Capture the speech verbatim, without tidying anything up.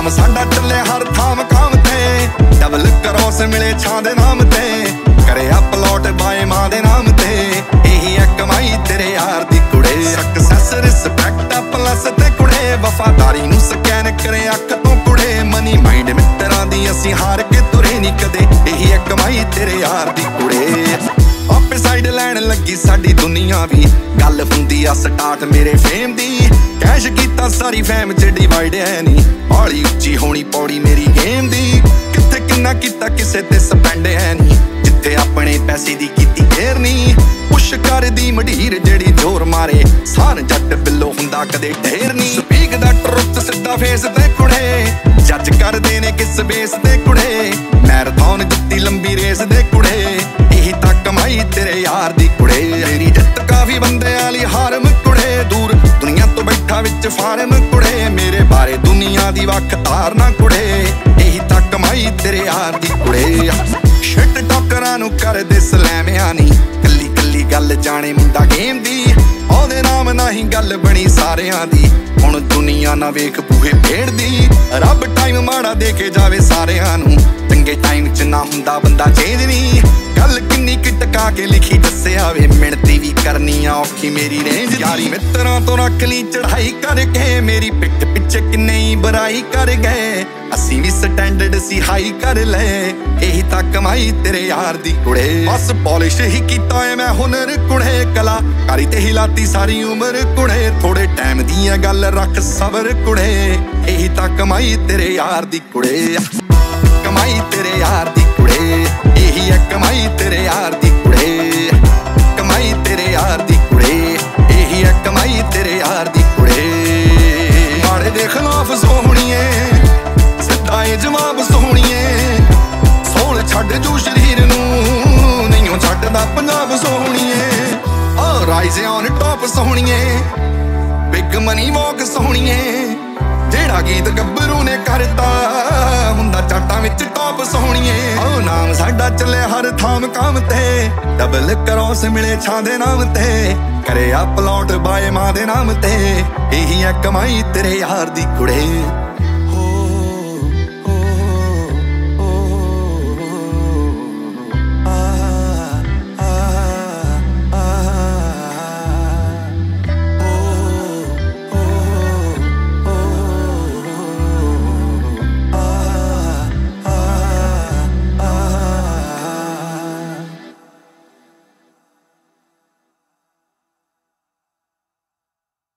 ਨਾਮ ਸਾਡਾ ਚੱਲੇ ਹਰ ਥਾਂ ਮਕਾਮ ਤੇ, ਡਬਲ ਕਰੋਸ ਮਿਲੇ ਛਾਂ ਦੇ ਨਾਮ ਤੇ, ਕਰਿਆ ਪਲੋਟ ਬਾਏ ਮਾਂ ਦੇ ਨਾਮ ਤੇ। ਇਹੀ ਹੈ ਕਮਾਈ ਤੇਰੇ ਯਾਰ ਦੀ ਕੁੜੇ, ਸਕਸੈਸ ਰਿਸਪੈਕਟ ਪਲੱਸ ਤੇ ਕੁੜੇ, ਵਫਾਦਾਰੀ ਨੂੰ ਸਕੈਨ ਕਰੇ ਅੱਖ ਤੋਂ ਕੁੜੇ। ਮਨੀ ਮਾਈਂਡ ਮਿੱਤਰਾਂ ਦੀ ਅਸੀਂ ਹਾਰ ਕੇ ਤੁਰੇ ਨਹੀਂ ਕਦੇ, ਇਹੀ ਹੈ ਕਮਾਈ ਤੇਰੇ ਯਾਰ ਦੀ ਕੁੜੇ। ਆਪੇ ਸਾਈਡ ਲੈਣ ਲੱਗੀ ਸਾਡੀ ਦੁਨੀਆ ਵੀ, ਗੱਲ ਹੁੰਦੀ ਆ ਸਟਾਰਟ ਮੇਰੇ ਫੇਮ ਦੀ। ਕੈਸ਼ ਕੀਤਾ ਸਾਰੀ ਫੈਮ ਚ ਡਿਵਾਈਡ ਹੈ ਨੀ, ਹੌਲੀ ਉੱਚੀ ਹੋਣੀ ਪੌੜੀ ਮੇਰੀ ਗੇਮ ਦੀ। ਕਿੱਥੇ ਕਿੰਨਾ ਕੀਤਾ ਕਿਸੇ ਤੇ ਸਪੈਂਡ ਹੈ ਨੀ, ਜਿੱਥੇ ਆਪਣੇ ਪੈਸੇ ਦੀ ਕੀਤੀ ਕੇਅਰ ਨੀ। ਪੁਸ਼ ਕਰਦੀ ਮਢੀਰ ਜਿਹੜੀ ਜ਼ੋਰ ਮਾਰੇ, ਸਾਨ ਜੱਟ ਬਿੱਲੋ ਹੁੰਦਾ ਕਦੇ ਢੇਰ ਨੀ। ਸਪੀਕ ਦਾ ਟਰੁੱਥ ਸਿੱਧਾ ਫੇਸ ਤੇ ਕੁੜੇ, ਜੱਜ ਕਰਦੇ ਨੇ ਕਿਸ ਬੇਸ ਤੇ ਕੁੜੇ। ਮੈਰਾਥਨ ਜਿੱਤੀ ਲੰਬੀ ਰੇਸ ਦੇ ਕੁੜੇ, ਇਹੀ ਤਾਂ ਕਮਾਈ ਤੇਰੇ ਯਾਰ ਦੀ ਕੁੜੇ। ਮੇਰੀ ਜਿੱਤ ਕਾਫੀ ਬੰਦਿਆਂ ਲਈ ਹਾਰਮ ਕੁੜੇ, ਦੂਰ ਦੁਨੀਆ ਤੋਂ ਬੈਠਾ ਵਿੱਚ ਫਾਰਮ ਕੁੜੇ। ਮੇਰੇ ਬਾਰੇ ਦੁਨੀਆ ਦੀ ਵੱਖ ਧਾਰਨਾ ਕੁੜੇ, ਇਹੀ ਤਾਂ ਕਮਾਈ ਤੇਰੇ ਯਾਰ ਦੀ ਕੁੜੇ। ਸ਼ਿਟ ਟੋਕਰਾਂ ਨੂੰ ਕਰਦੇ ਸਲੈਮਿਆਂ ਨੀ, ਕੱਲੀ ਕੱਲੀ ਗੱਲ ਜਾਣੇ ਮੁੰਡਾ ਗੇਮ ਦੀ। ਉਹਦੇ ਨਾਮ ਨਹੀਂ ਗੱਲ ਬਣੀ ਸਾਰਿਆਂ ਦੀ, ਹੁਣ ਦੁਨੀਆ ਨਾ ਵੇਖ ਬੂਹੇ ਭੇੜਦੀ। ਰੱਬ ਟਾਈਮ ਮਾੜਾ ਦੇ ਕੇ ਜਾਵੇ ਸਾਰਿਆਂ ਨੂੰ, ਚੰਗੇ ਟਾਈਮ ਚ ਨਾ ਹੁੰਦਾ ਬੰਦਾ ਚੇਂਜ ਨੀ। ਗੱਲ ਕਿੰਨੀ ਕਿ ਟਕਾ ਕੇ ਲਿਖੀ ਦੱਸਿਆ ਵੇ, ਮਿਹਨਤੀ ਵੀ ਕਰਨੀ ਆ ਔਖੀ ਮੇਰੀ ਰੇਂਜ। ਯਾਰੀ ਮਿੱਤਰਾਂ ਤੋਂ ਰੱਖ ਲਈ ਚੜਾਈ ਕਰਕੇ, ਮੇਰੀ ਪਿੱਠ ਪਿੱਛੇ ਕਿੰਨੇ ਹੀ ਬੁਰਾਈ ਕਰ ਗਏ। ਅਸੀਂ ਵੀ ਸਟੈਂਡਰਡ ਸੀ ਹਾਈ ਕਰ ਲਏ, ਇਹੀ ਤਾਂ ਕਮਾਈ ਤੇਰੇ ਯਾਰ ਦੀ ਕੁੜੇ। ਬਸ ਪੋਲਿਸ਼ ਹੀ ਕੀਤਾ ਏ ਮੈਂ ਹੁਨਰ ਕੁੜੇ, ਕਲਾਕਾਰੀ ਤੇ ਹੀ ਲਾਤੀ ਸਾਰੀ ਉਮਰ ਕੁੜੇ। ਥੋੜੇ ਟਾਈਮ ਦੀਆਂ ਗੱਲ ਰੱਖ ਸਬਰ ਕੁੜੇ, ਇਹੀ ਤਾਂ ਕਮਾਈ ਤੇਰੇ ਯਾਰ ਦੀ ਕੁੜੇ। ਕਮਾਈ ਤੇਰੇ ਯਾਰ ਦੀ ਕੁੜੇ, ਇਹੀ ਹੈ ਕਮਾਈ ਤੇਰੇ ਯਾਰ ਦੀ ਕੁੜੇ। ਕਮਾਈ ਤੇਰੇ ਯਾਰ ਦੀ ਕੁੜੇ, ਇਹੀ ਹੈ ਕਮਾਈ ਤੇਰੇ ਯਾਰ ਦੀ ਕੁੜੇ। ਮਾੜੇ ਦੇ ਖਿਲਾਫ ਸੋਹਣੀਏ, ਸਿੱਧਾ ਏ ਜਵਾਬ ਸੋਹਣੀਏ। ਸੋਲ ਛੱਡ ਜੂ ਸ਼ਰੀਰ ਨੂੰ, ਨਹੀਂਓ ਛੱਡਦਾ ਪੰਜਾਬ ਸੋਹਣੀਏ। ਓ ਰਾਈਜ਼ ਔਨ ਟੌਪ ਸੋਹਣੀਏ, ਬਿਗ ਮਨੀ ਵਾਕ ਸੋਹਣੀਏ। ਜਿਹੜਾ ਗੀਤ ਗੱਭਰੂ ਨੇ ਕਰਤਾ, ਹੁੰਦਾ ਚਾਟਾਂ ਵਿੱਚ ਟੌਪ ਸੋਹਣੀਏ। ਓ ਨਾਮ ਸਾਡਾ ਚੱਲੇ ਹਰ ਥਾਂ ਮਕਾਮ ਤੇ, ਡਬਲ ਕਰੋਸ ਮਿਲੇ ਛਾਂ ਦੇ ਨਾਮ ਤੇ, ਕਰਿਆ ਪਲੋਟ ਬਾਏ ਮਾਂ ਦੇ ਨਾਮ ਤੇ। ਇਹੀ ਹੈ ਕਮਾਈ ਤੇਰੇ ਯਾਰ ਦੀ ਕੁੜੇ।